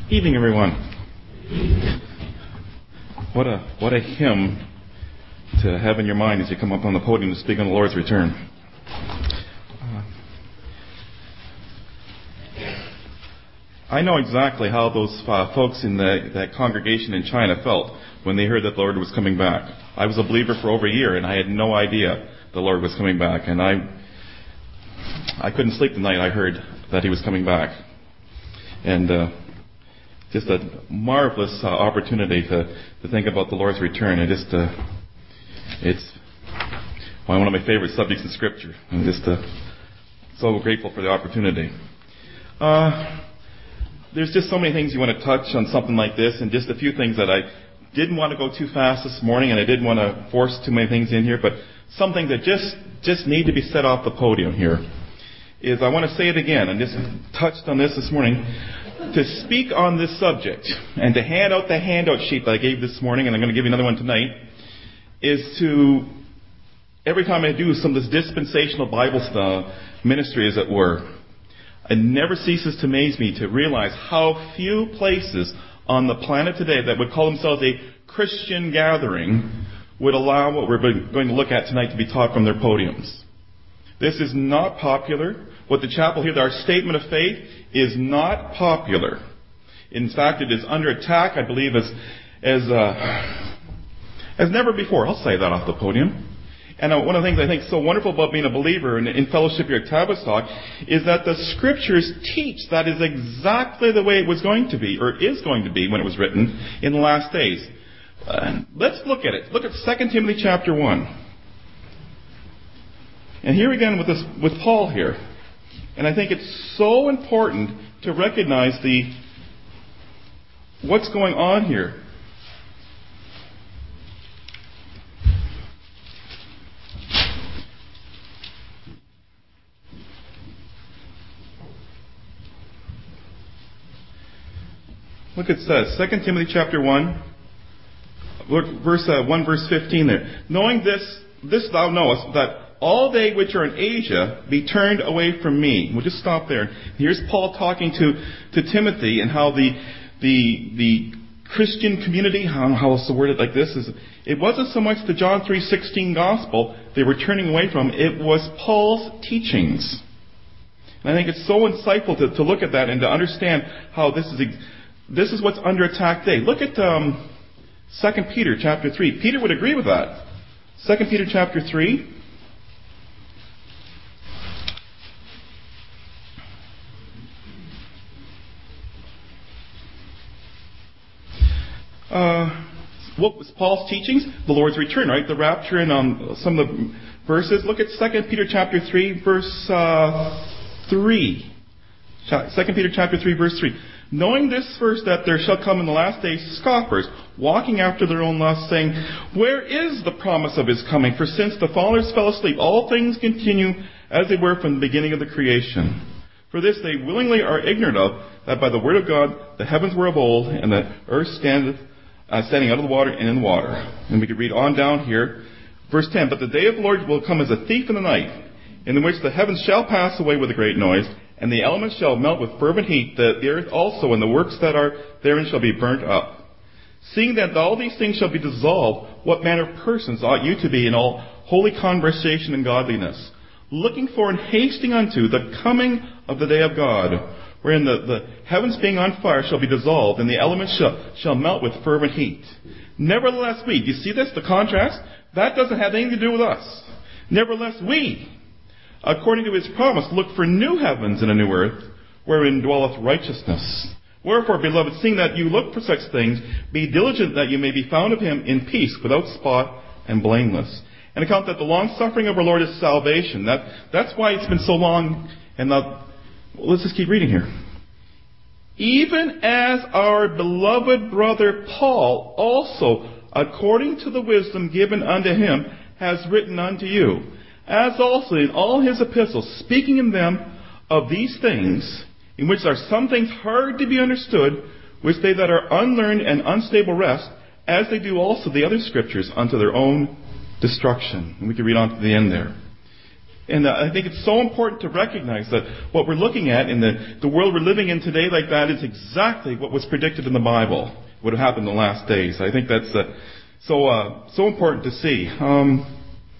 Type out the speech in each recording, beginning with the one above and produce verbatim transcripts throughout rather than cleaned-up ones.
Evening, everyone. What a what a hymn to have in your mind as you come up on the podium to speak on the Lord's return. Uh, I know exactly how those uh, folks in the, that congregation in China felt when they heard that the Lord was coming back. I was a believer for over a year, and I had no idea the Lord was coming back. And I I couldn't sleep the night I heard that He was coming back. And uh, just a marvelous uh, opportunity to, to think about the Lord's return. And just uh, it's one of my favorite subjects in Scripture. I'm just uh, so grateful for the opportunity. Uh, there's just so many things you want to touch on something like this, and just a few things that I didn't want to go too fast this morning, and I didn't want to force too many things in here, but something that just, just need to be said off the podium here is I want to say it again, and just touched on this this morning, to speak on this subject and to hand out the handout sheet that I gave this morning, and I'm going to give you another one tonight, is to, every time I do some of this dispensational Bible stuff, ministry as it were, it never ceases to amaze me to realize how few places on the planet today that would call themselves a Christian gathering would allow what we're going to look at tonight to be taught from their podiums. This is not popular. What the chapel here, our statement of faith, is not popular. In fact, it is under attack, I believe, as as uh, as never before. I'll say that off the podium. And uh, one of the things I think is so wonderful about being a believer in, in fellowship here at Tavistock is that the Scriptures teach that is exactly the way it was going to be, or is going to be when it was written in the last days. Uh, let's look at it. Look at Second Timothy chapter one. And here again with this, with Paul here. And I think it's so important to recognize the what's going on here. Look, it says, Second Timothy chapter one, look, verse uh, one, verse fifteen there. Knowing this, this thou knowest, that all they which are in Asia be turned away from me. We'll just stop there. Here's Paul talking to, to Timothy and how the the the Christian community, how, how else to word it like this, is it wasn't so much the John three sixteen gospel they were turning away from, it was Paul's teachings. And I think it's so insightful to, to look at that and to understand how this is this is what's under attack today. Look at um, Second Peter chapter three. Peter would agree with that. Second Peter chapter three. Uh, what was Paul's teachings? The Lord's return, right? The rapture and um, some of the verses. Look at Second Peter chapter three, verse uh, three. Second Peter chapter three, verse three. Knowing this first, that there shall come in the last days scoffers, walking after their own lusts, saying, where is the promise of his coming? For since the fathers fell asleep, all things continue as they were from the beginning of the creation. For this they willingly are ignorant of, that by the word of God the heavens were of old, and the earth standeth, uh, standing out of the water and in the water. And we could read on down here, verse ten. But the day of the Lord will come as a thief in the night, in which the heavens shall pass away with a great noise, and the elements shall melt with fervent heat, that the earth also and the works that are therein shall be burnt up. Seeing that all these things shall be dissolved, what manner of persons ought you to be in all holy conversation and godliness, looking for and hasting unto the coming of the day of God, wherein the, the heavens being on fire shall be dissolved, and the elements shall, shall melt with fervent heat. Nevertheless we, do you see this, the contrast? That doesn't have anything to do with us. Nevertheless we, according to his promise, look for new heavens and a new earth, wherein dwelleth righteousness. Wherefore, beloved, seeing that you look for such things, be diligent that you may be found of him in peace, without spot and blameless. And account that the long suffering of our Lord is salvation. That, that's why it's been so long. And now, let's just keep reading here. Even as our beloved brother Paul also, according to the wisdom given unto him, has written unto you, as also in all his epistles, speaking in them of these things, in which are some things hard to be understood, which they that are unlearned and unstable wrest, as they do also the other scriptures, unto their own destruction. And we can read on to the end there. And uh, I think it's so important to recognize that what we're looking at in the, the world we're living in today like that is exactly what was predicted in the Bible would have happened in the last days. I think that's uh, so uh, so important to see. Um,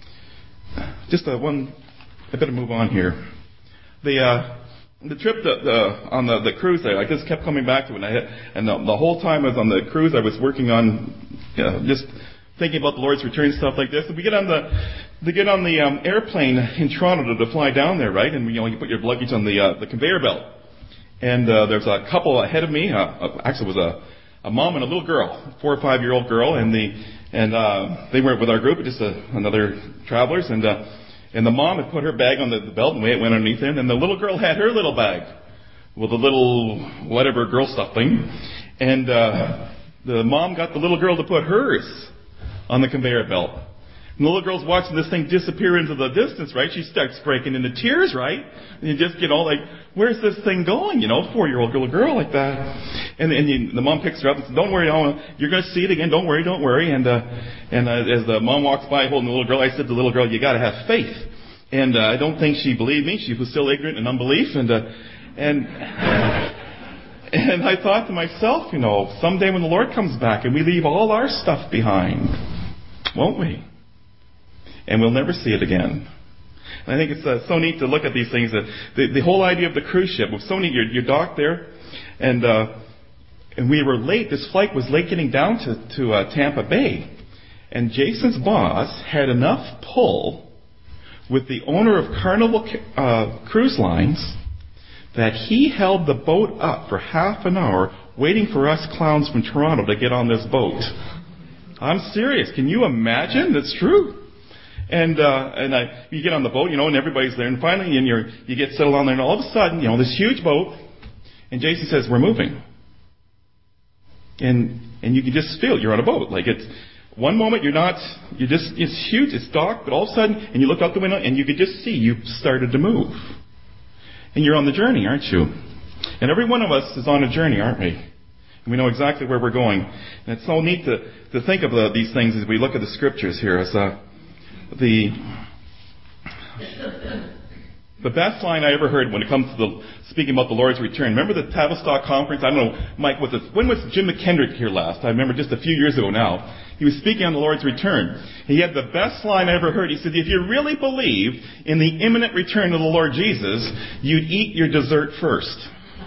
just uh, one, I better move on here. The uh, the trip to, the, on the, the cruise there, I just kept coming back to it. And, I had, and the, the whole time I was on the cruise, I was working on you know, just thinking about the Lord's return and stuff like this. And we get on the they get on the um, airplane in Toronto to, to fly down there, right? And you know you put your luggage on the uh, the conveyor belt. And uh, there's a couple ahead of me. Uh, actually, it was a, a mom and a little girl, four or five year old girl, and the and uh, they weren't with our group, just a, another travelers. And uh, and the mom had put her bag on the, the belt, and the way it went underneath it. And the little girl had her little bag with a little whatever girl stuff thing. And uh, the mom got the little girl to put hers on the conveyor belt. And the little girl's watching this thing disappear into the distance, right? She starts breaking into tears, right? And you just get all like, where's this thing going? You know, four-year-old little girl like that. And, and you, the mom picks her up and says, don't worry, I'll, you're going to see it again. Don't worry, don't worry. And, uh, and uh, as the mom walks by holding the little girl, I said to the little girl, you got to have faith. And uh, I don't think she believed me. She was still ignorant and unbelief. And, uh, and, and I thought to myself, you know, someday when the Lord comes back and we leave all our stuff behind, won't we? And we'll never see it again. And I think it's uh, so neat to look at these things. That the, the whole idea of the cruise ship was so neat. You're, you're docked there, and uh, and we were late. This flight was late getting down to to uh, Tampa Bay, and Jason's boss had enough pull with the owner of Carnival uh, Cruise Lines that he held the boat up for half an hour, waiting for us clowns from Toronto to get on this boat. I'm serious. Can you imagine? It's true. And uh, and I, you get on the boat, you know, and everybody's there. And finally, and you're, you get settled on there, and all of a sudden, you know, this huge boat, and Jason says, we're moving. And and you can just feel it. You're on a boat. Like it's, one moment you're not, you're just, it's huge, it's docked, but all of a sudden, and you look out the window, and you could just see you've started to move. And you're on the journey, aren't you? And every one of us is on a journey, aren't we? And we know exactly where we're going. And it's so neat to, to think of uh, these things as we look at the scriptures here. As uh, the the best line I ever heard when it comes to the speaking about the Lord's return. Remember the Tavistock conference? I don't know, Mike, was it, when was Jim McKendrick here last? I remember just a few years ago now. He was speaking on the Lord's return. He had the best line I ever heard. He said, if you really believed in the imminent return of the Lord Jesus, you'd eat your dessert first.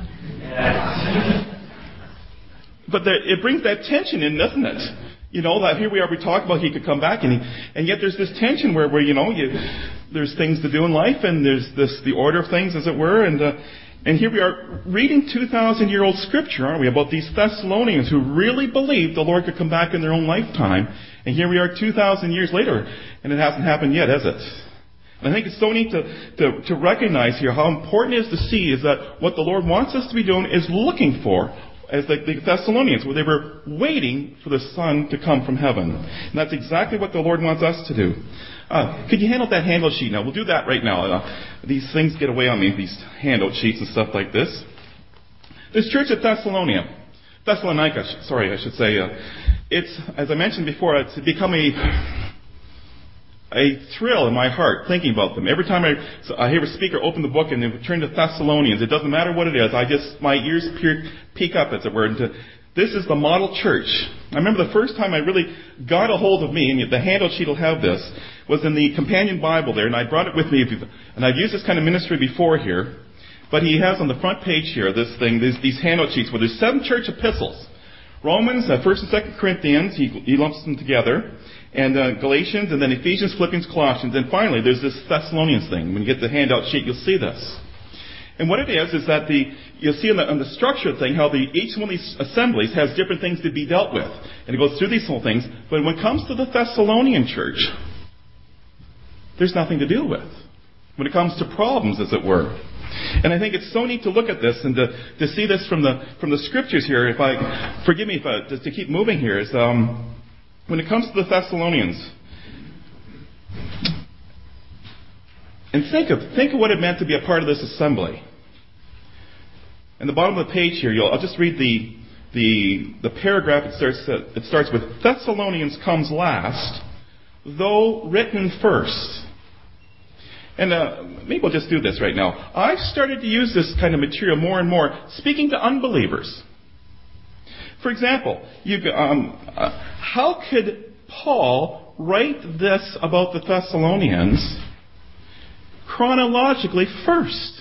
But there, it brings that tension in, doesn't it? You know, that here we are, we talk about he could come back, and he, and yet there's this tension where, where you know, you, there's things to do in life, and there's this, the order of things, as it were, and, uh, and here we are reading two thousand year old scripture, aren't we, about these Thessalonians who really believed the Lord could come back in their own lifetime, and here we are two thousand years later, and it hasn't happened yet, has it? And I think it's so neat to, to, to recognize here how important it is to see is that what the Lord wants us to be doing is looking for, as the, the Thessalonians, where they were waiting for the Son to come from heaven. And that's exactly what the Lord wants us to do. Uh, could you handle that handout sheet now? We'll do that right now. Uh, these things get away on me, these handout sheets and stuff like this. This church at Thessalonica, Thessalonica, sorry, I should say, uh, it's, as I mentioned before, it's become a... a thrill in my heart thinking about them. Every time I, so I hear a speaker open the book and they turn to Thessalonians, it doesn't matter what it is. I just, my ears peek up, as it were. Into, this is the model church. I remember the first time I really got a hold of me, and the handout sheet will have this, was in the companion Bible there, and I brought it with me, and I've used this kind of ministry before here, but he has on the front page here, this thing, these, these handout sheets where there's seven church epistles. Romans, uh, First and Second Corinthians, he, he lumps them together. And uh, Galatians, and then Ephesians, Philippians, Colossians, and finally there's this Thessalonians thing. When you get the handout sheet, you'll see this. And what it is is that the you'll see on the, on the structure thing how the each one of these assemblies has different things to be dealt with, and it goes through these whole things. But when it comes to the Thessalonian church, there's nothing to deal with. When it comes to problems, as it were. And I think it's so neat to look at this and to, to see this from the from the scriptures here. If I forgive me if I, just to keep moving here is. Um, When it comes to the Thessalonians, and think of think of what it meant to be a part of this assembly. In the bottom of the page here, you'll, I'll just read the the the paragraph. It starts it starts with Thessalonians comes last, though written first. And uh, maybe we'll just do this right now. I've started to use this kind of material more and more, speaking to unbelievers. For example, you, um, uh, how could Paul write this about the Thessalonians chronologically first?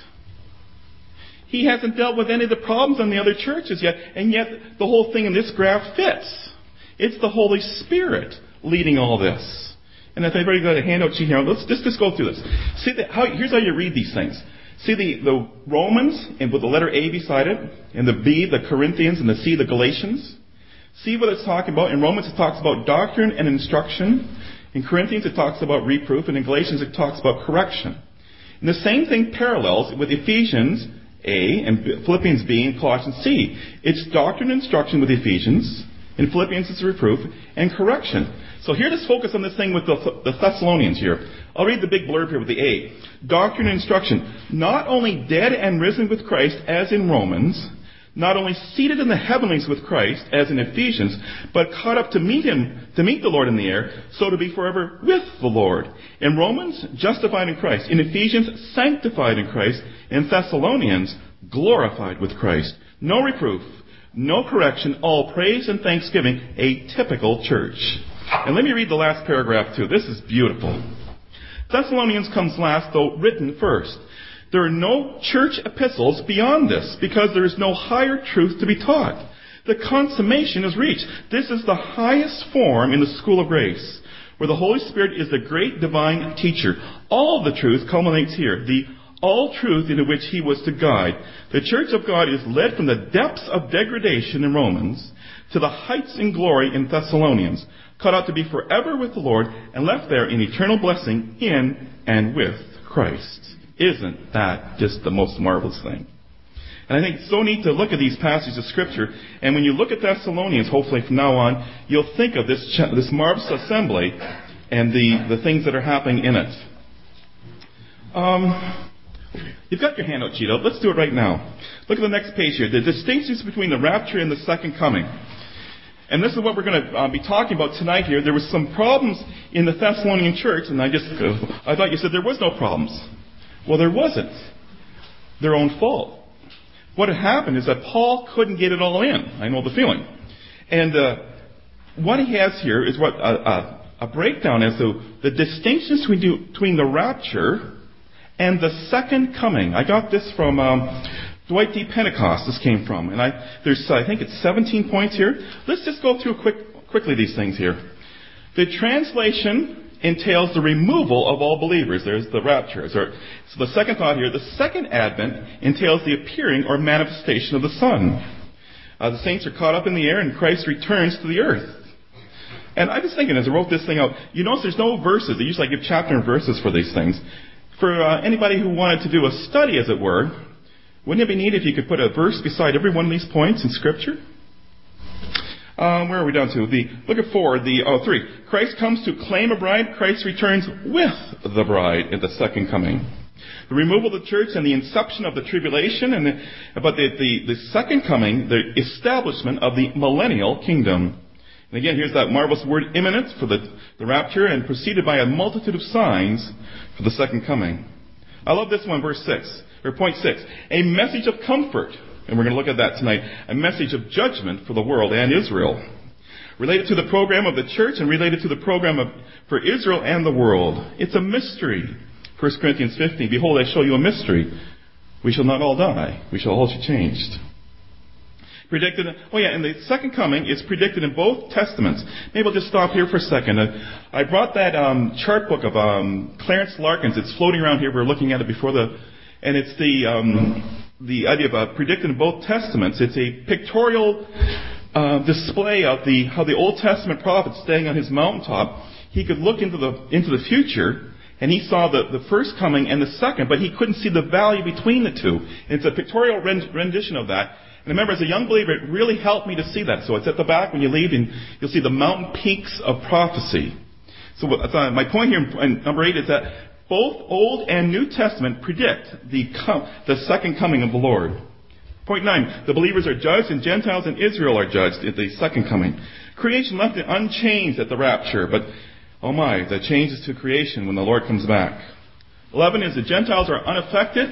He hasn't dealt with any of the problems in the other churches yet, and yet the whole thing in this graph fits. It's the Holy Spirit leading all this. And if everybody got a handout sheet here, let's just, just go through this. See the, how, here's how you read these things. See the, the Romans, and with the letter A beside it, and the B, the Corinthians, and the C, the Galatians. See what it's talking about. In Romans, it talks about doctrine and instruction. In Corinthians, it talks about reproof. And in Galatians, it talks about correction. And the same thing parallels with Ephesians A, and Philippians B, and Colossians C. It's doctrine and instruction with Ephesians. In Philippians, it's reproof and correction. So here, let's focus on this thing with the, the Thessalonians here. I'll read the big blurb here with the A. Doctrine and instruction. Not only dead and risen with Christ, as in Romans, not only seated in the heavenlies with Christ, as in Ephesians, but caught up to meet him, to meet the Lord in the air, so to be forever with the Lord. In Romans, justified in Christ. In Ephesians, sanctified in Christ. In Thessalonians, glorified with Christ. No reproof, no correction, all praise and thanksgiving, a typical church. And let me read the last paragraph too. This is beautiful. Thessalonians comes last, though written first. There are no church epistles beyond this, because there is no higher truth to be taught. The consummation is reached. This is the highest form in the school of grace, where the Holy Spirit is the great divine teacher. All the truth culminates here. The all truth into which he was to guide. The church of God is led from the depths of degradation in Romans to the heights in glory in Thessalonians, cut out to be forever with the Lord and left there in eternal blessing in and with Christ. Isn't that just the most marvelous thing? And I think it's so neat to look at these passages of Scripture, and when you look at Thessalonians, hopefully from now on, you'll think of this this marvelous assembly and the, the things that are happening in it. Um, you've got your handout sheet out. Let's do it right now. Look at the next page here. The distinctions between the rapture and the second coming. And this is what we're going to uh, be talking about tonight here. There was some problems in the Thessalonian church, and I just, uh, I thought you said there was no problems. Well, there wasn't. Their own fault. What had happened is that Paul couldn't get it all in. I know the feeling. And uh, what he has here is what a, a, a breakdown as to the distinctions between, between the rapture and the second coming. I got this from um, Dwight D. Pentecost. This came from, and I there's I think it's seventeen points here. Let's just go through quick quickly these things here. The translation entails the removal of all believers. There's the rapture. So the second thought here, the second advent entails the appearing or manifestation of the Son. Uh, the saints are caught up in the air, and Christ returns to the earth. And I was thinking as I wrote this thing out, you notice there's no verses. They usually give chapter and verses for these things. For uh, anybody who wanted to do a study, as it were, wouldn't it be neat if you could put a verse beside every one of these points in Scripture? Um, where are we down to? The look at four. The oh three. Christ comes to claim a bride. Christ returns with the bride at the second coming. The removal of the church and the inception of the tribulation, and the, but the, the the second coming, the establishment of the millennial kingdom. And again, here's that marvelous word imminent for the, the rapture, and preceded by a multitude of signs for the second coming. I love this one, verse six, or point six. A message of comfort, and we're going to look at that tonight. A message of judgment for the world and Israel. Related to the program of the church and related to the program of, for Israel and the world. It's a mystery. First Corinthians fifteen, behold, I show you a mystery. We shall not all die. We shall all be changed. Predicted, oh yeah, and the second coming is predicted in both Testaments. Maybe I'll just stop here for a second. Uh, I brought that um, chart book of um, Clarence Larkins. It's floating around here. We were looking at it before the, and it's the um, the idea of uh, predicted in both Testaments. It's a pictorial uh, display of the how the Old Testament prophet, staying on his mountaintop, he could look into the into the future, and he saw the, the first coming and the second, but he couldn't see the value between the two. And it's a pictorial rendition of that. And remember, as a young believer, it really helped me to see that. So it's at the back when you leave, and you'll see the mountain peaks of prophecy. So uh, my point here in number eight is that both Old and New Testament predict the com- the second coming of the Lord. Point nine, the believers are judged, and Gentiles and Israel are judged at the second coming. Creation left it unchanged at the rapture, but oh my, that changes to creation when the Lord comes back. eleven is the Gentiles are unaffected.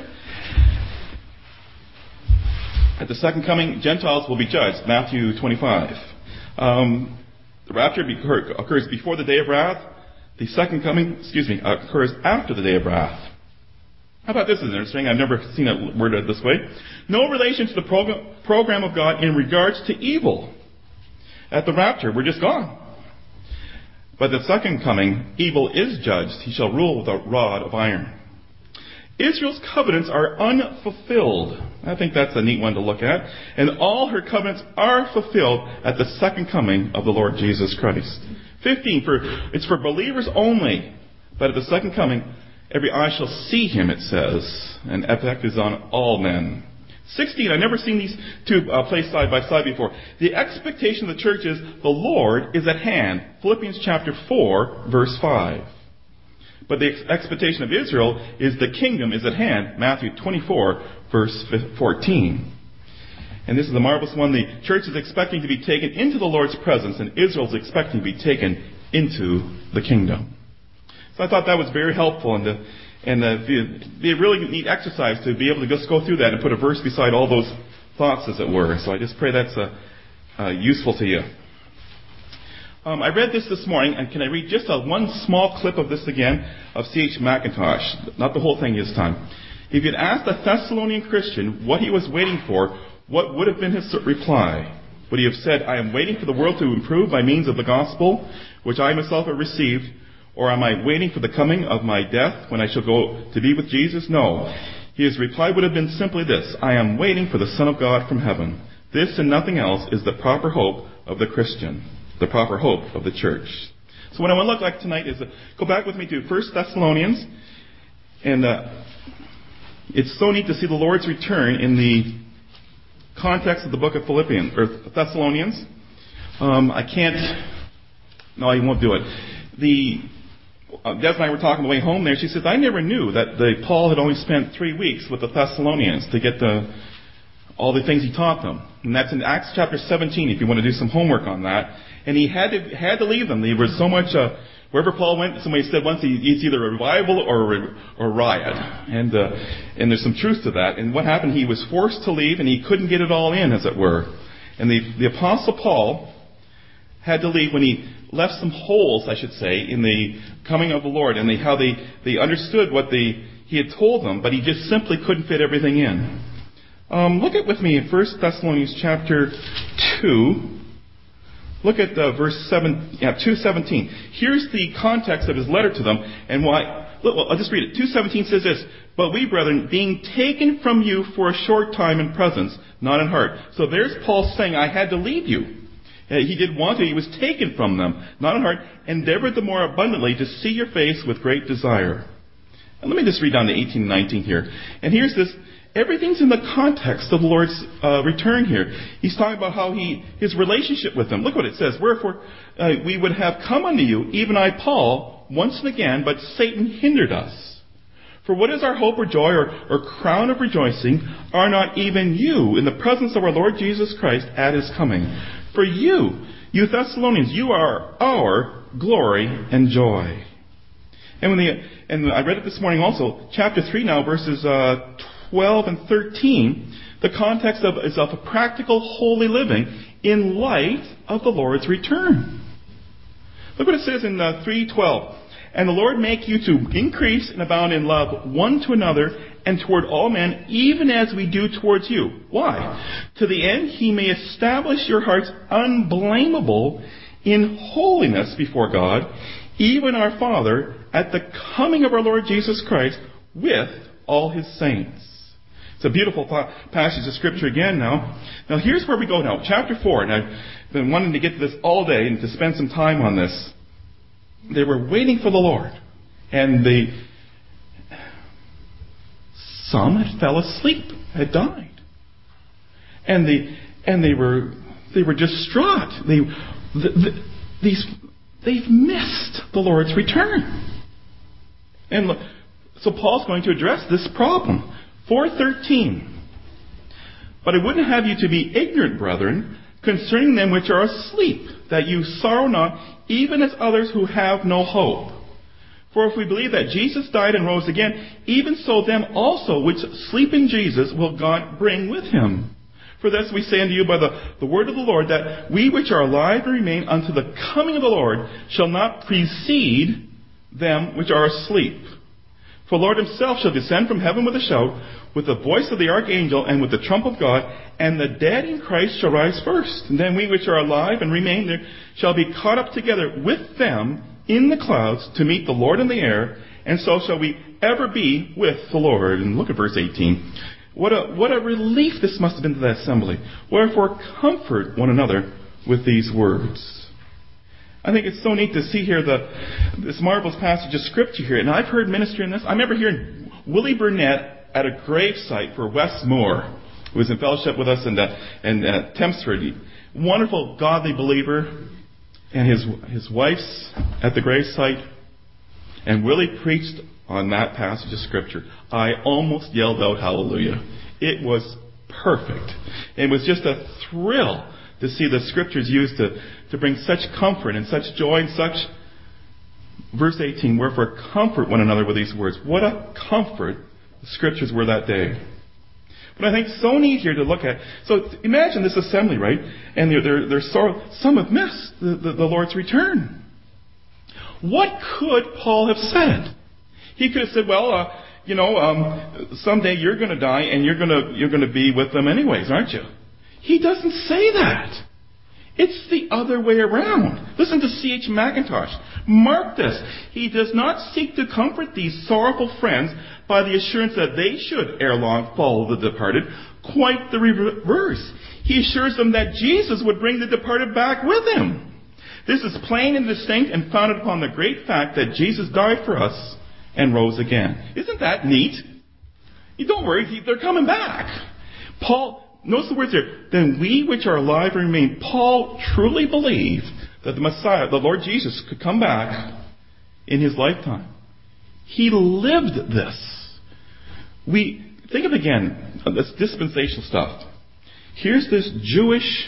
At the second coming, Gentiles will be judged. Matthew twenty-five. Um, the rapture occurs before the day of wrath. The second coming, excuse me, occurs after the day of wrath. How about this? Is interesting. I've never seen it worded this way. No relation to the program, program of God in regards to evil. At the rapture, we're just gone. But the second coming, evil is judged. He shall rule with a rod of iron. Israel's covenants are unfulfilled. I think that's a neat one to look at. And all her covenants are fulfilled at the second coming of the Lord Jesus Christ. fifteen, for it's for believers only. But at the second coming, every eye shall see him, it says. And effect is on all men. sixteen, I've never seen these two uh, placed side by side before. The expectation of the church is the Lord is at hand. Philippians chapter four, verse five. But the ex- expectation of Israel is the kingdom is at hand. Matthew twenty-four, verse fourteen. And this is the marvelous one. The church is expecting to be taken into the Lord's presence, and Israel is expecting to be taken into the kingdom. So I thought that was very helpful, and uh, and uh, be a really neat exercise to be able to just go through that and put a verse beside all those thoughts, as it were. So I just pray that's uh, uh, useful to you. Um, I read this this morning, and can I read just a one small clip of this again of C H Mackintosh? Not the whole thing this time. If you'd asked a Thessalonian Christian what he was waiting for, what would have been his reply? Would he have said, I am waiting for the world to improve by means of the gospel, which I myself have received, or am I waiting for the coming of my death when I shall go to be with Jesus? No. His reply would have been simply this, I am waiting for the Son of God from heaven. This and nothing else is the proper hope of the Christian, the proper hope of the church. So what I want to look like tonight is, uh, go back with me to First Thessalonians, and uh, it's so neat to see the Lord's return in the context of the book of Philippians, or Thessalonians. Um, I can't, no, I won't do it. The Uh, Des and I were talking on the way home there. She says, I never knew that the, Paul had only spent three weeks with the Thessalonians to get the, all the things he taught them. And that's in Acts chapter seventeen, if you want to do some homework on that. And he had to, had to leave them. There was so much, uh, wherever Paul went, somebody said once, it's either a revival or a, or a riot. And, uh, and there's some truth to that. And what happened, he was forced to leave, and he couldn't get it all in, as it were. And the, the Apostle Paul had to leave when he left some holes, I should say, in the coming of the Lord, and they, how they, they understood what the, he had told them, but he just simply couldn't fit everything in. Um, look at with me in First Thessalonians chapter two. Look at uh, verse seven, yeah, two seventeen. Here's the context of his letter to them, and why. Look, well, I'll just read it. two seventeen says this, but we, brethren, being taken from you for a short time in presence, not in heart. So there's Paul saying, I had to leave you. Uh, he didn't want to. He was taken from them, not in heart, endeavored the more abundantly to see your face with great desire. And let me just read down to eighteen and nineteen here. And here's this. Everything's in the context of the Lord's uh, return here. He's talking about how he, his relationship with them. Look what it says. Wherefore, uh, we would have come unto you, even I, Paul, once and again, but Satan hindered us. For what is our hope or joy or, or crown of rejoicing? Are not even you in the presence of our Lord Jesus Christ at his coming? For you, you Thessalonians, you are our glory and joy. And when the, and I read it this morning also, chapter three now, verses uh, twelve and thirteen, the context of is of a practical holy living in light of the Lord's return. Look what it says in uh, three twelve. And the Lord make you to increase and abound in love one to another and toward all men, even as we do towards you. Why? To the end he may establish your hearts unblameable in holiness before God, even our Father, at the coming of our Lord Jesus Christ with all his saints. It's a beautiful passage of Scripture again now. Now here's where we go now. Chapter four, and I've been wanting to get to this all day and to spend some time on this. They were waiting for the Lord. And the some had fell asleep, had died. And the and they were they were distraught. They the, the, these they've missed the Lord's return. And so Paul's going to address this problem. four thirteen. But I wouldn't have you to be ignorant, brethren, concerning them which are asleep, that you sorrow not, even as others who have no hope. For if we believe that Jesus died and rose again, even so them also which sleep in Jesus will God bring with him. For this we say unto you by the, the word of the Lord, that we which are alive and remain unto the coming of the Lord shall not precede them which are asleep. For the Lord himself shall descend from heaven with a shout, with the voice of the archangel, and with the trump of God, and the dead in Christ shall rise first. And then we which are alive and remain there shall be caught up together with them in the clouds to meet the Lord in the air, and so shall we ever be with the Lord. And look at verse eighteen. What a, what a relief this must have been to the assembly. Wherefore comfort one another with these words. I think it's so neat to see here the, this marvelous passage of Scripture here. And I've heard ministry in this. I remember hearing Willie Burnett at a gravesite for Wes Moore, who was in fellowship with us in, uh, in uh, Tempsford. Wonderful, godly believer. And his, his wife's at the gravesite. And Willie preached on that passage of Scripture. I almost yelled out hallelujah. It was perfect. It was just a thrill to see the Scriptures used to, to bring such comfort and such joy and such. Verse eighteen, wherefore comfort one another with these words. What a comfort the Scriptures were that day. But I think so neat here to look at. So imagine this assembly, right? And they're, they're, they're sorrow. Some have missed the, the, the Lord's return. What could Paul have said? He could have said, well, uh, you know, um, someday you're going to die and you're going to you're going to be with them anyways, aren't you? He doesn't say that. It's the other way around. Listen to C H Mackintosh. Mark this. He does not seek to comfort these sorrowful friends by the assurance that they should ere long follow the departed. Quite the reverse. He assures them that Jesus would bring the departed back with him. This is plain and distinct and founded upon the great fact that Jesus died for us and rose again. Isn't that neat? You don't worry, they're coming back. Paul, notice the words here. Then we which are alive and remain. Paul truly believed that the Messiah, the Lord Jesus, could come back in his lifetime. He lived this. We think of it again, this dispensational stuff. Here's this Jewish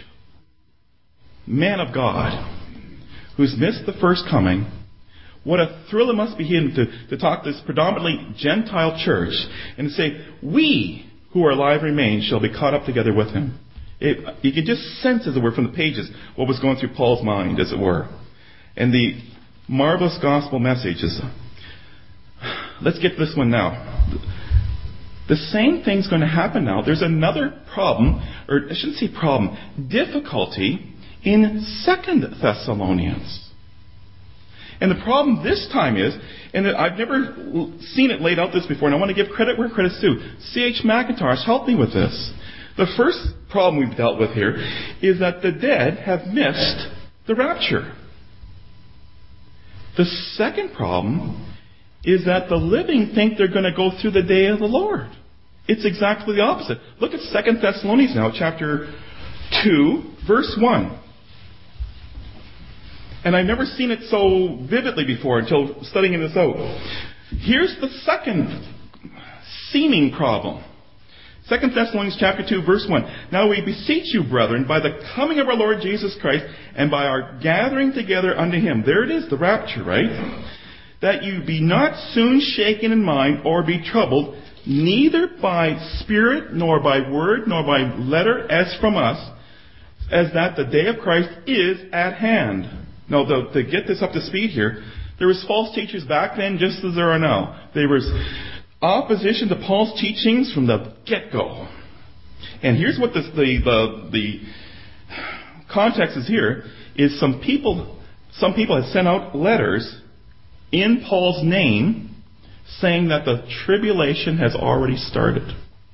man of God who's missed the first coming. What a thrill it must be him to, to talk to this predominantly Gentile church and to say, we who are alive remain shall be caught up together with him. It, you can just sense, as it were, from the pages what was going through Paul's mind, as it were. And the marvelous gospel message is, let's get to this one now. The same thing's going to happen now. There's another problem, or I shouldn't say problem, difficulty in Second Thessalonians. And the problem this time is, and I've never seen it laid out this before, and I want to give credit where credit's due. C H Mackintosh helped me with this. The first problem we've dealt with here is that the dead have missed the rapture. The second problem is that the living think they're going to go through the day of the Lord. It's exactly the opposite. Look at Second Thessalonians now, chapter two, verse one. And I've never seen it so vividly before until studying this out. Here's the second seeming problem. Second Thessalonians chapter two, verse one. Now we beseech you, brethren, by the coming of our Lord Jesus Christ, and by our gathering together unto him. There it is, the rapture, right? That you be not soon shaken in mind, or be troubled, neither by spirit, nor by word, nor by letter, as from us, as that the day of Christ is at hand. Now, the, to get this up to speed here, there was false teachers back then just as there are now. There was opposition to Paul's teachings from the get-go. And here's what this, the, the, the context is here, is some people, some people have sent out letters in Paul's name saying that the tribulation has already started.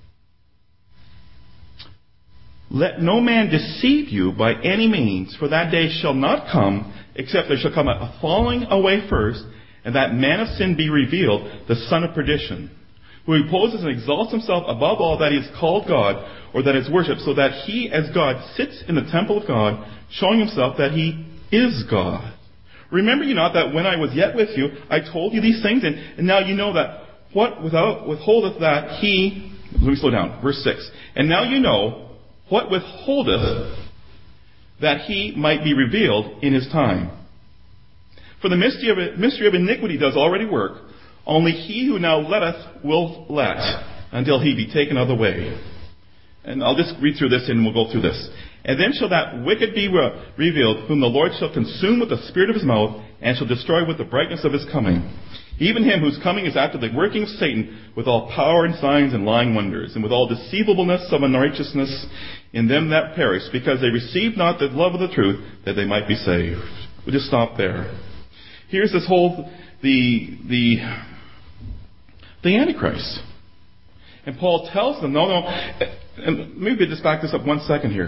Let no man deceive you by any means, for that day shall not come, except there shall come a falling away first, and that man of sin be revealed, the son of perdition, who opposes and exalts himself above all that he is called God, or that is worshipped, so that he as God sits in the temple of God, showing himself that he is God. Remember you not that when I was yet with you, I told you these things, and, and now you know that what without withholdeth that he, let me slow down, verse six, and now you know what withholdeth that he might be revealed in his time. For the mystery of, it, mystery of iniquity does already work. Only he who now letteth will let, until he be taken out of the way. And I'll just read through this and we'll go through this. And then shall that wicked be re- revealed, whom the Lord shall consume with the spirit of his mouth, and shall destroy with the brightness of his coming. Even him whose coming is after the working of Satan, with all power and signs and lying wonders, and with all deceivableness of unrighteousness in them that perish, because they received not the love of the truth, that they might be saved. We'll just stop there. Here's this whole, the, the, the Antichrist. And Paul tells them, no, no, and maybe just back this up one second here.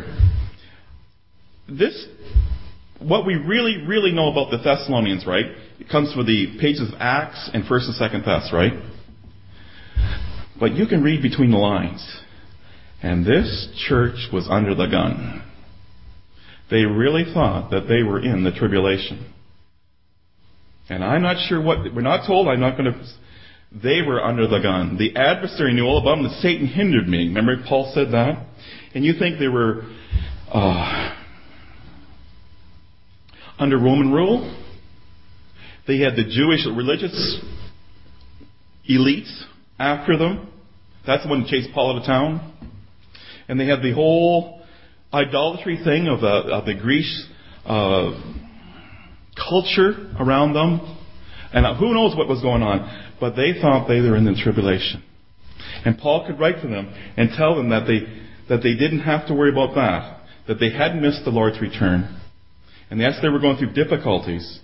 This, what we really, really know about the Thessalonians, right? It comes from the pages of Acts and First and Second Thess, right? But you can read between the lines. And this church was under the gun. They really thought that they were in the tribulation. And I'm not sure what, we're not told, I'm not going to, they were under the gun. The adversary knew all about them, that Satan hindered me. Remember Paul said that? And you think they were uh, under Roman rule? They had the Jewish religious elites after them. That's the one that chased Paul out of town. And they had the whole idolatry thing of the, of the Greek uh, culture around them. And who knows what was going on. But they thought they were in the tribulation. And Paul could write to them and tell them that they, that they didn't have to worry about that. That they hadn't missed the Lord's return. And yes, they were going through difficulties.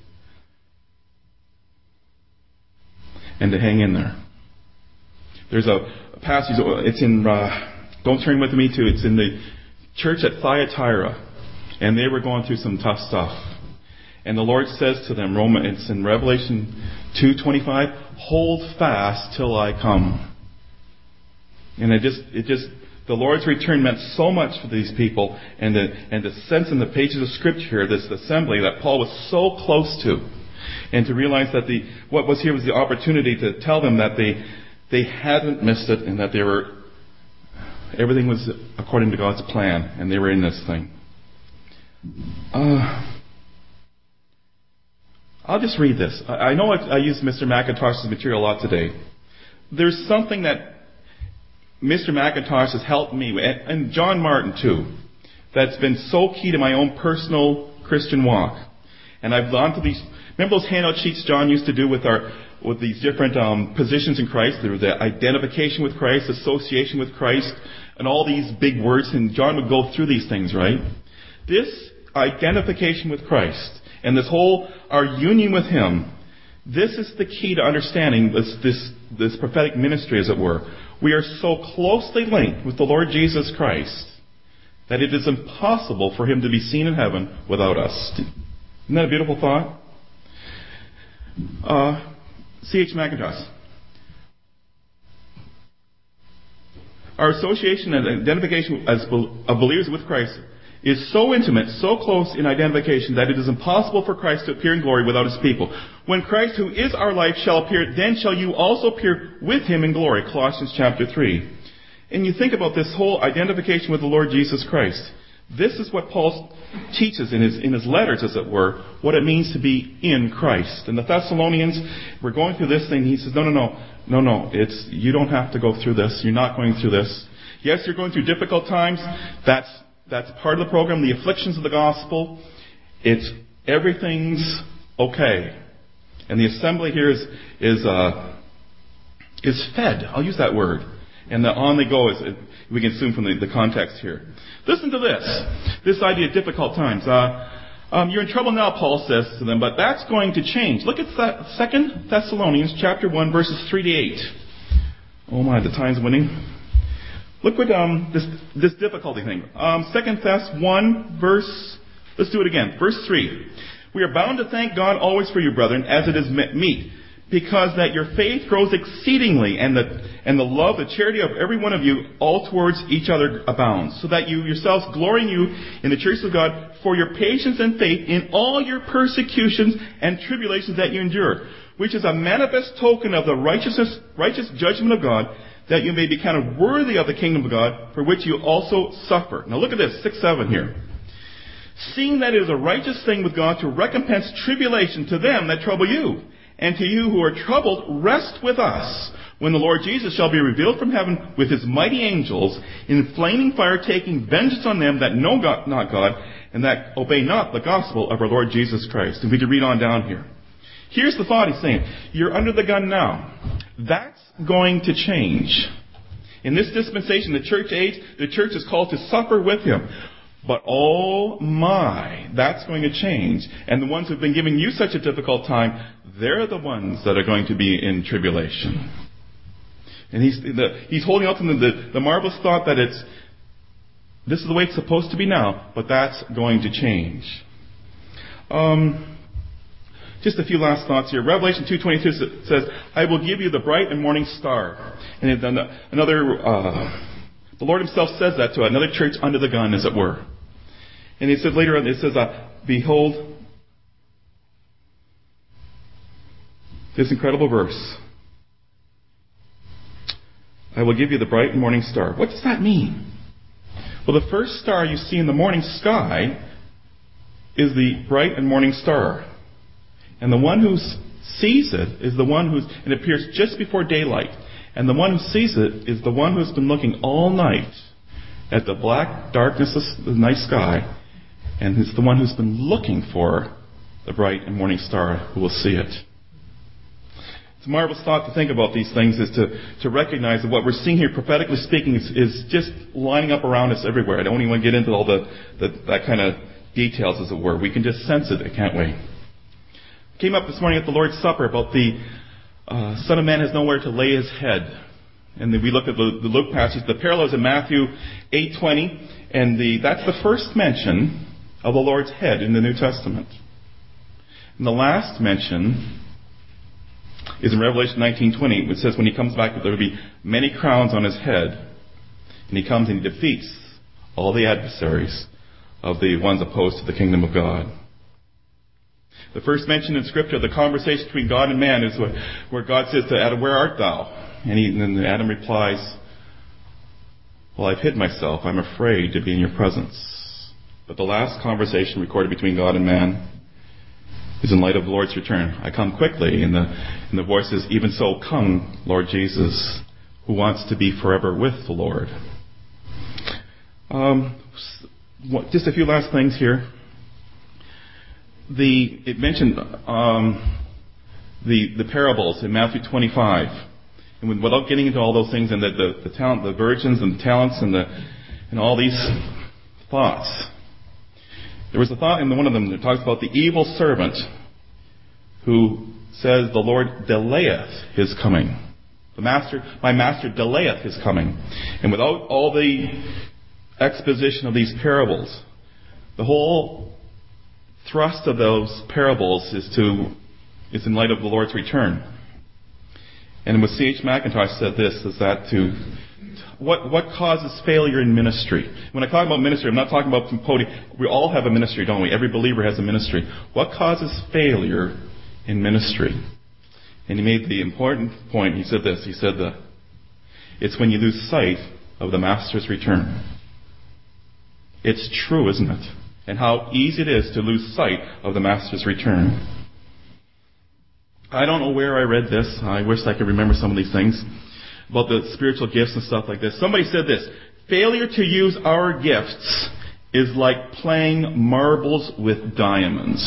And to hang in there. There's a, a passage, it's in, uh, don't turn with me to, it's in the church at Thyatira. And they were going through some tough stuff. And the Lord says to them, Roman, it's in Revelation two twenty-five, hold fast till I come. And it just, it just, the Lord's return meant so much for these people. And the, and the sense in the pages of Scripture here, this assembly that Paul was so close to. And to realize that the what was here was the opportunity to tell them that they they hadn't missed it and that they were everything was according to God's plan and they were in this thing. Uh, I'll just read this. I, I know I, I used Mister McIntosh's material a lot today. There's something that Mister McIntosh has helped me, and, and John Martin too, that's been so key to my own personal Christian walk. And I've gone to these. Remember those handout sheets John used to do with our with these different um, positions in Christ? There was the identification with Christ, association with Christ, and all these big words. And John would go through these things, right? This identification with Christ and this whole our union with Him. This is the key to understanding this this this prophetic ministry, as it were. We are so closely linked with the Lord Jesus Christ that it is impossible for Him to be seen in heaven without us. Isn't that a beautiful thought? Uh, C H McIntosh. Our association and identification as of believers with Christ is so intimate, so close in identification that it is impossible for Christ to appear in glory without His people. When Christ, who is our life, shall appear, then shall you also appear with Him in glory. Colossians chapter three. And you think about this whole identification with the Lord Jesus Christ. This is what Paul teaches in his in his letters, as it were, what it means to be in Christ. And the Thessalonians were going through this thing. He says, no, no, no, no, no. It's you don't have to go through this. You're not going through this. Yes, you're going through difficult times. That's that's part of the program. The afflictions of the gospel. It's everything's okay. And the assembly here is is uh, is fed. I'll use that word. And the on they go is we can assume from the, the context here. Listen to this. This idea of difficult times. Uh, um, you're in trouble now, Paul says to them, but that's going to change. Look at that Second Thessalonians chapter one, verses three to eight. Oh my, the time's winning. Look what um, this this difficulty thing. Um, Second Thess one, verse. Let's do it again. Verse three. We are bound to thank God always for you, brethren, as it is meet, because that your faith grows exceedingly, and the and the love, the charity of every one of you, all towards each other abounds, so that you yourselves glory in you in the church of God for your patience and faith in all your persecutions and tribulations that you endure, which is a manifest token of the righteousness, righteous judgment of God, that you may be counted worthy of the kingdom of God, for which you also suffer. Now look at this, six seven here. seeing that it is a righteous thing with God to recompense tribulation to them that trouble you, and to you who are troubled, rest with us, when the Lord Jesus shall be revealed from heaven with his mighty angels, in flaming fire, taking vengeance on them that know God, not God, and that obey not the gospel of our Lord Jesus Christ. And we can read on down here. Here's the thought he's saying. You're under the gun now. That's going to change. In this dispensation, the church age, the church is called to suffer with him. But oh my, that's going to change. And the ones who've been giving you such a difficult time, they're the ones that are going to be in tribulation. And he's, the, he's holding out to them the, the marvelous thought that it's, this is the way it's supposed to be now, but that's going to change. Um... Just a few last thoughts here. Revelation two twenty-two says, I will give you the bright and morning star. And another, uh, the Lord himself says that to another church under the gun, as it were. And he said later on, it says, uh, behold, this incredible verse. I will give you the bright and morning star. What does that mean? Well, the first star you see in the morning sky is the bright and morning star. And the one who sees it is the one who's, it appears just before daylight. And the one who sees it is the one who's been looking all night at the black darkness of the night sky. And it's the one who's been looking for the bright and morning star who will see it. It's a marvelous thought to think about these things, is to, to recognize that what we're seeing here, prophetically speaking, is, is just lining up around us everywhere. I don't even want to get into all the, the that kind of details, as it were. We can just sense it, can't we? Came up this morning at the Lord's Supper about the uh, Son of Man has nowhere to lay his head. And then we looked at the, the Luke passage. The parallels in Matthew eight twenty, and the that's the first mention of the Lord's head in the New Testament. And the last mention is in Revelation nineteen twenty, which says when he comes back, there will be many crowns on his head. And he comes and he defeats all the adversaries of the ones opposed to the kingdom of God. The first mention in Scripture of the conversation between God and man is where, where God says to Adam, where art thou? And, he, and then Adam replies, well, I've hid myself. I'm afraid to be in your presence. But the last conversation recorded between God and man is in light of the Lord's return. I come quickly. And the, and the voice is, even so, come, Lord Jesus, who wants to be forever with the Lord. Um, just a few last things here. The it mentioned um, the the parables in Matthew twenty-five, and without getting into all those things, and the the, the talent, the virgins and the talents, and the and all these thoughts. There was a thought in one of them that talks about the evil servant who says, "The Lord delayeth his coming." The master, my master delayeth his coming, and without all the exposition of these parables, the whole thrust of those parables is to is in light of the Lord's return. And what C H Mackintosh said this is that to what what causes failure in ministry. When I talk about ministry, I'm not talking about from podium. We all have a ministry, don't we? Every believer has a ministry. What causes failure in ministry? And he made the important point. He said this. He said that it's when you lose sight of the master's return. It's true, isn't it? And how easy it is to lose sight of the master's return. I don't know where I read this. I wish I could remember some of these things about the spiritual gifts and stuff like this. Somebody said this: failure to use our gifts is like playing marbles with diamonds.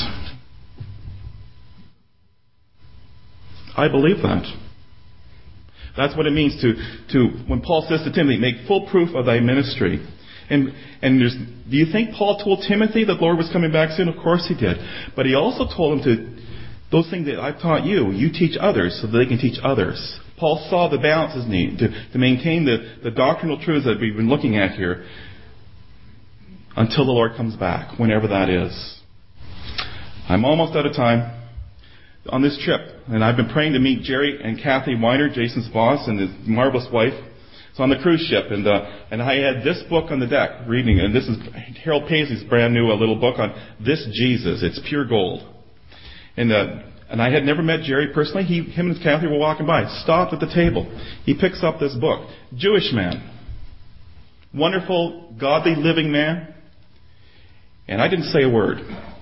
I believe that. That's what it means to, to when Paul says to Timothy, make full proof of thy ministry. And and there's, do you think Paul told Timothy that the Lord was coming back soon? Of course he did. But he also told him to, those things that I've taught you, you teach others so that they can teach others. Paul saw the balances needed to, to maintain the, the doctrinal truths that we've been looking at here until the Lord comes back, whenever that is. I'm almost out of time on this trip. And I've been praying to meet Jerry and Kathy Weiner, Jason's boss, and his marvelous wife. It's on the cruise ship, and uh, and I had this book on the deck reading, and this is Harold Paisley's brand new a little book on This Jesus. It's pure gold. And uh, and I had never met Jerry personally. He, him and Kathy were walking by, stopped at the table. He picks up this book. Jewish man, wonderful, godly, living man. And I didn't say a word.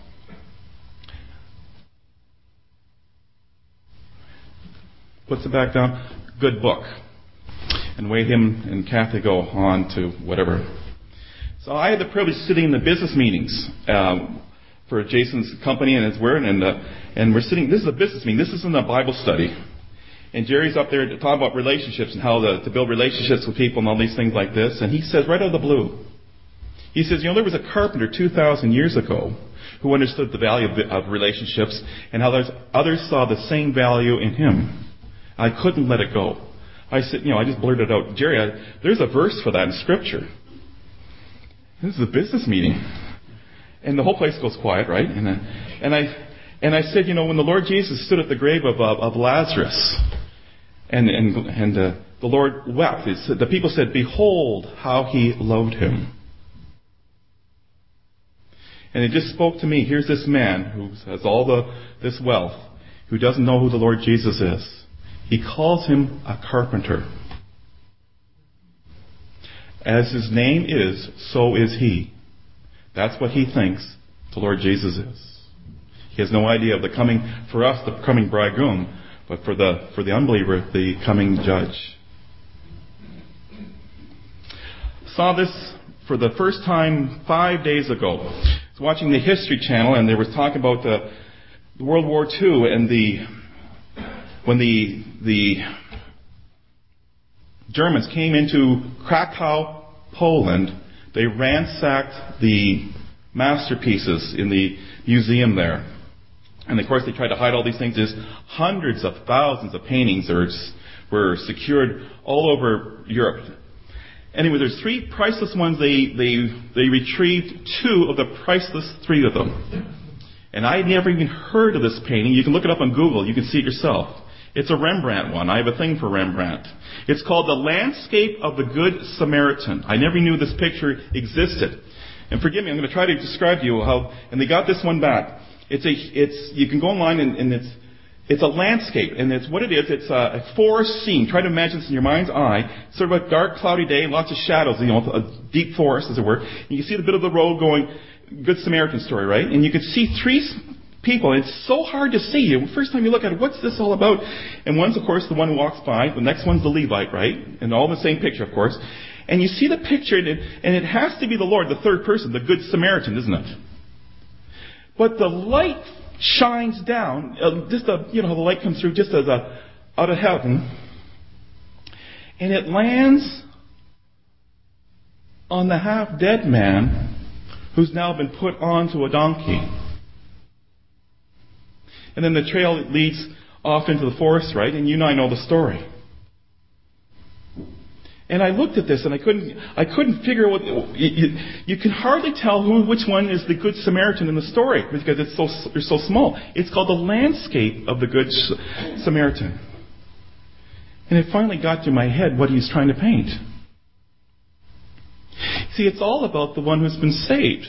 Puts it back down. Good book. And away him and Kathy go on to whatever. So I had the privilege of sitting in the business meetings um, for Jason's company and his word, and uh, and we're sitting. This is a business meeting. This isn't a Bible study. And Jerry's up there to talk about relationships and how to, to build relationships with people and all these things like this. And he says right out of the blue, he says, you know, there was a carpenter two thousand years ago who understood the value of, of relationships, and how others, others saw the same value in him. I couldn't let it go. I said, you know, I just blurted out, Jerry, I, there's a verse for that in Scripture. This is a business meeting. And the whole place goes quiet, right? And, uh, and I and I said, you know, when the Lord Jesus stood at the grave of, of, of Lazarus, and and, and uh, the Lord wept, it said, the people said, behold how he loved him. And it just spoke to me, here's this man who has all the this wealth, who doesn't know who the Lord Jesus is. He calls him a carpenter. As his name is, so is he. That's what he thinks the Lord Jesus is. He has no idea of the coming, for us, the coming bridegroom, but for the for the unbeliever, the coming judge. Saw this for the first time five days ago. I was watching the History Channel, and they were talking about the, the World War Two and the when the the Germans came into Krakow, Poland. They ransacked the masterpieces in the museum there. And of course they tried to hide all these things. There's hundreds of thousands of paintings that were secured all over Europe. Anyway, there's three priceless ones. They, they, they retrieved two of the priceless three of them. And I had never even heard of this painting. You can look it up on Google. You can see it yourself. It's a Rembrandt one. I have a thing for Rembrandt. It's called The Landscape of the Good Samaritan. I never knew this picture existed. And forgive me, I'm going to try to describe to you how, and they got this one back. It's a, it's, you can go online and, and it's, it's a landscape, and it's what it is. It's a, a forest scene. Try to imagine this in your mind's eye. Sort of a dark, cloudy day, lots of shadows, you know, a deep forest, as it were. And you can see the bit of the road going, Good Samaritan story, right? And you can see three people. It's so hard to see. The first time you look at it, what's this all about? And one's, of course, the one who walks by. The next one's the Levite, right? And all in the same picture, of course. And you see the picture, and it, and it has to be the Lord, the third person, the Good Samaritan, isn't it? But the light shines down. Uh, just a, you know, the light comes through just as a out of heaven, and it lands on the half-dead man who's now been put onto a donkey. And then the trail leads off into the forest, right? And you and I know the story. And I looked at this and I couldn't, I couldn't figure what, you, you, you can hardly tell who, which one is the Good Samaritan in the story because it's so, they're so small. It's called The Landscape of the Good Samaritan. And it finally got to my head what he's trying to paint. See, it's all about the one who's been saved.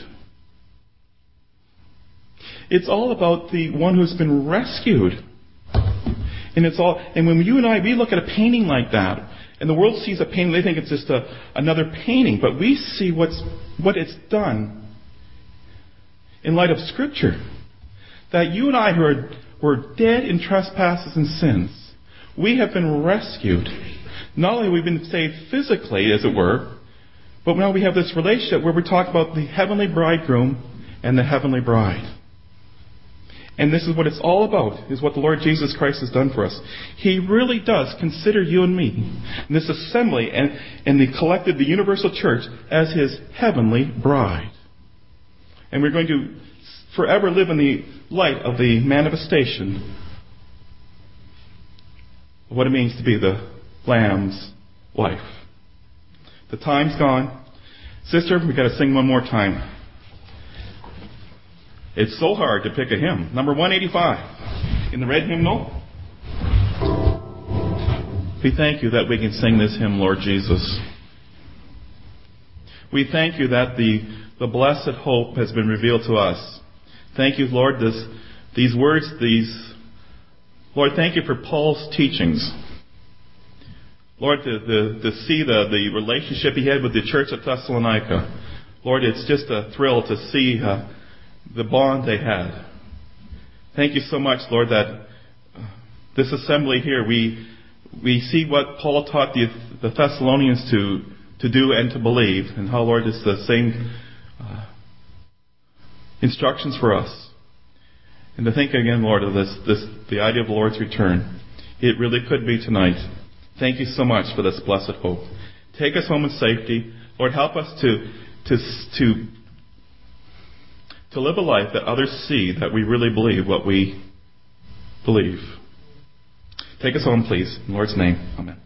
It's all about the one who's been rescued. And it's all, and when you and I, we look at a painting like that, and the world sees a painting, they think it's just a, another painting, but we see what's, what it's done in light of Scripture. That you and I who are, were dead in trespasses and sins, we have been rescued. Not only have we been saved physically, as it were, but now we have this relationship where we talk about the heavenly bridegroom and the heavenly bride. And this is what it's all about, is what the Lord Jesus Christ has done for us. He really does consider you and me, and this assembly and, and the collective, the universal church, as His heavenly bride. And we're going to forever live in the light of the manifestation of what it means to be the Lamb's wife. The time's gone. Sister, we've got to sing one more time. It's so hard to pick a hymn. Number one eighty-five in the red hymnal. We thank you that we can sing this hymn, Lord Jesus. We thank you that the, the blessed hope has been revealed to us. Thank you, Lord, this, these words, these, Lord, thank you for Paul's teachings. Lord, to, to, to see the, the relationship he had with the church at Thessalonica. Lord, it's just a thrill to see uh, the bond they had. Thank you so much, Lord, that this assembly here, we we see what Paul taught the, the Thessalonians to to do and to believe, and how, Lord, it's the same uh, instructions for us. And to think again, Lord, of this, this the idea of the Lord's return. It really could be tonight. Thank you so much for this blessed hope. Take us home in safety. Lord, help us to to to to live a life that others see that we really believe what we believe. Take us home, please. In the Lord's name. Amen.